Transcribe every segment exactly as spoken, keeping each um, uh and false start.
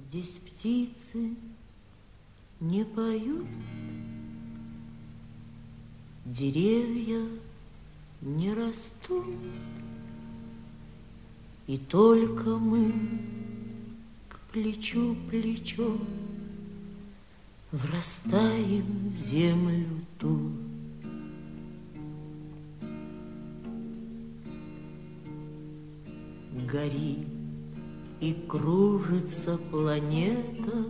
Здесь птицы не поют, деревья не растут, и только мы к плечу плечо врастаем в землю ту. Горит и кружится планета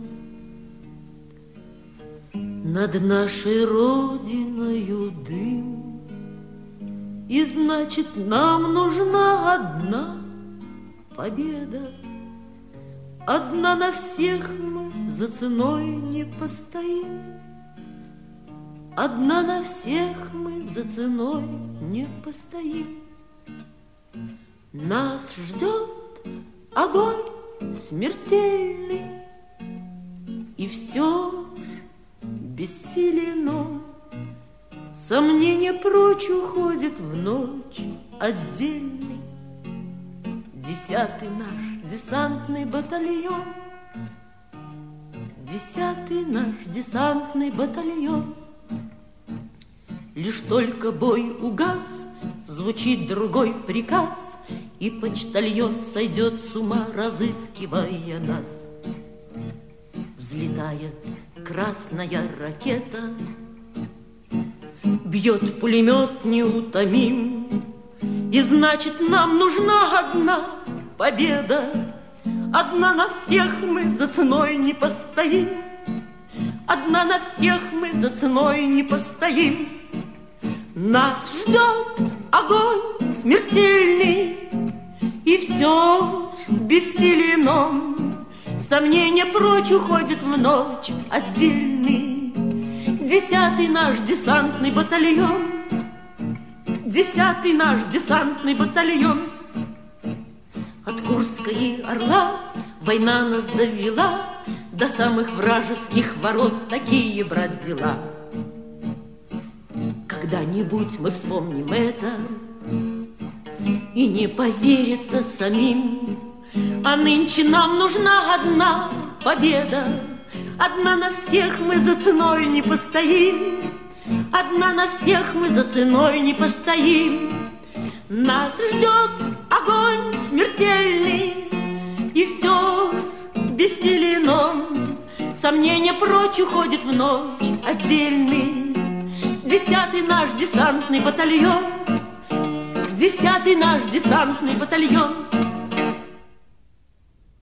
над нашей родиною дым, и значит, нам нужна одна победа. Одна на всех мы за ценой не постоим, одна на всех мы за ценой не постоим. Нас ждет огонь смертельный, и все ж бессилен он. Сомнение прочь уходит в ночь отдельный. Десятый наш десантный батальон, десятый наш десантный батальон. Лишь только бой угас, звучит другой приказ, и почтальон сойдет с ума, разыскивая нас. Взлетает красная ракета, бьет пулемет неутомим, и значит, нам нужна одна победа. Одна на всех мы за ценой не постоим, одна на всех мы за ценой не постоим. Нас ждет огонь смертельный, и все ж бессилен он. Сомнение прочь уходит в ночь отдельный. Десятый наш десантный батальон, десятый наш десантный батальон. От Курска и Орла война нас довела до самых вражеских ворот. Такие, брат, дела. Когда-нибудь мы вспомним это, и не поверится самим. А нынче нам нужна одна победа. Одна на всех мы за ценой не постоим, одна на всех мы за ценой не постоим. Нас ждет огонь смертельный, и все ж бессилен он. Сомнение прочь уходит в ночь отдельный. Десятый наш десантный батальон, десятый наш десантный батальон.